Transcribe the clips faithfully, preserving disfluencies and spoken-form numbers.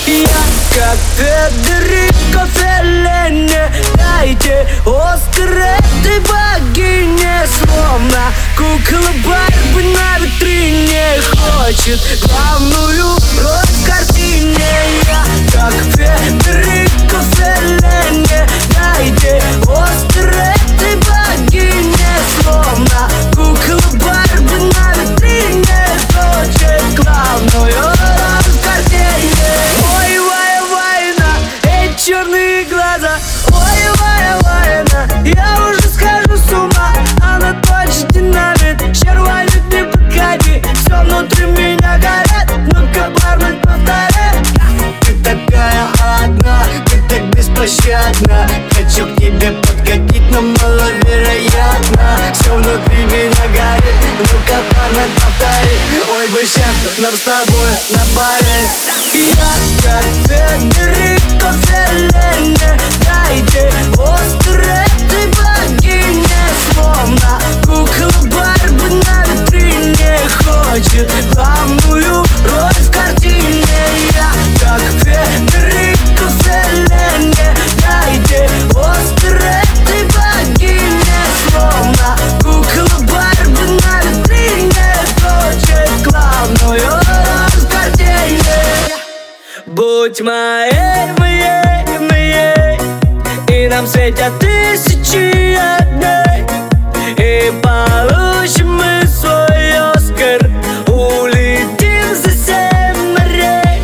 Я как Федерико Феллини, дайте Оскар этой богине. Словно кукла Барби на витрине, хочет главную роль в картине. Я как Федерико Феллини, дайте Оскар этой богине. Словно кукла Барби на витрине, хочет главную роль в картине. Ой, вай, вайна, эти черные глаза. Ой, вай, вайна, я уже схожу с ума. Она точно динамит, червонит, не подходи. Все внутри меня горит, ну-ка, бармен, повторяй. Ты такая одна, ты так беспощадна. Хочу к тебе подкатить, но маловероятно. Все внутри меня горит, ну-ка, бармен, повтори. Ой, бы сейчас нам с тобой на паре. Я как Федерико Феллини, дайте Оскар этой богине. Словно кукла Барби на витрине, хочет главную роль в картине. Я как Федерико Феллини, дайте Оскар этой богине. Словно кукла Барби на витрине, хочет главную роль в картине. Будь моей, моей, моей, и нам светят тысячи огней, и получим мы свой Оскар, улетим за семь морей.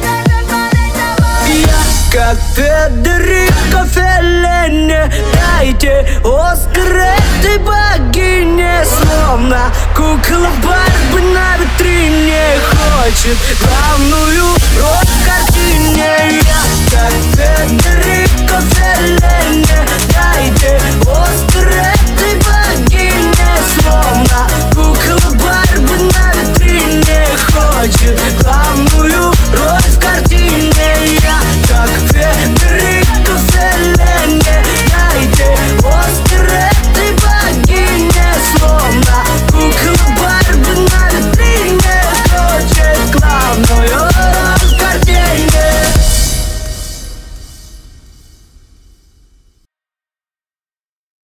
Я как Федерико Феллини, дайте Оскар этой богине. Словно кукла Барби на витрине, хочет главную